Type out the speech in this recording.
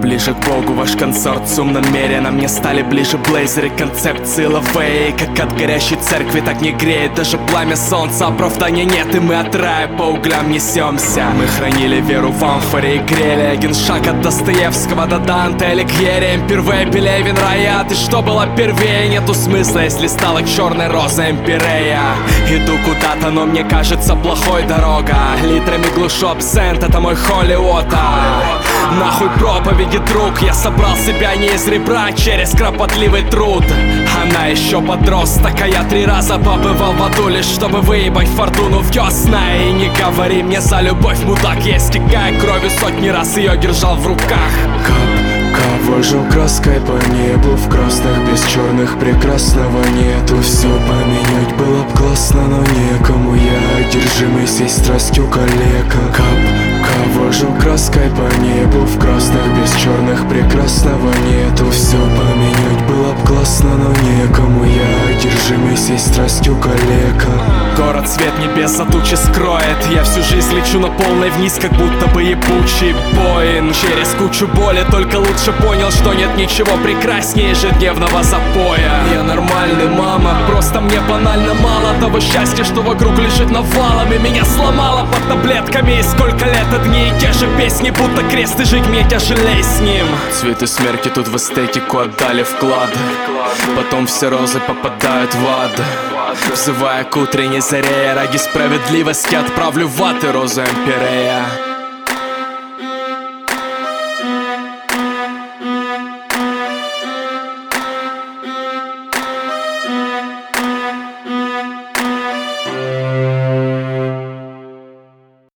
ближе к Богу, ваш консорт с умным намеренно. Мне стали ближе блейзеры, концепции лавей. Как от горящей церкви, так не греет даже пламя солнца. Оправдания нет, и мы от рая по углям несемся. Мы хранили веру в амфоре и грели. Один шаг от Достоевского до Данте Алигьери. Первые Пелевин, Раят. И что было первее? Нету смысла, если стала черной розой Эмпирея. Иду куда-то, но мне кажется плохой дорога. Литрами глушу абсент, это мой холли ота. Нахуй проповеди, друг, я собрал себя не из ребра, через кропотливый труд. Она еще подросток, а я 3 раза побывал в аду, лишь чтобы выебать фортуну в десна. И не говори мне за любовь, мудак, я истекая кровью сотни раз ее держал в руках. Вожу краской по небу, в красных без черных прекрасного нету. Все поменять было б классно, но некому. Я одержимый сей страстью калека. Вожу краской по небу, в красных без черных прекрасного нету. Все поменять было б классно, но некому. Я одержимый сей страстью калека. Город свет небес за тучи скроет. Я всю жизнь лечу на полной вниз, как будто бы ебучий Боин. Через кучу боли только лучше понял, что нет ничего прекраснее ежедневного запоя. Я нормальный, мама, просто мне банально мало того счастья, что вокруг лежит навалом. И меня сломало под таблетками. И сколько лет одни и те же песни, будто крест, и жить мне тяжелей с ним. Цветы смерти тут в эстетику отдали вклад. Потом все розы попадают в ад. Взывая к утренней заре, ради справедливости отправлю в ад и розу Эмпирея.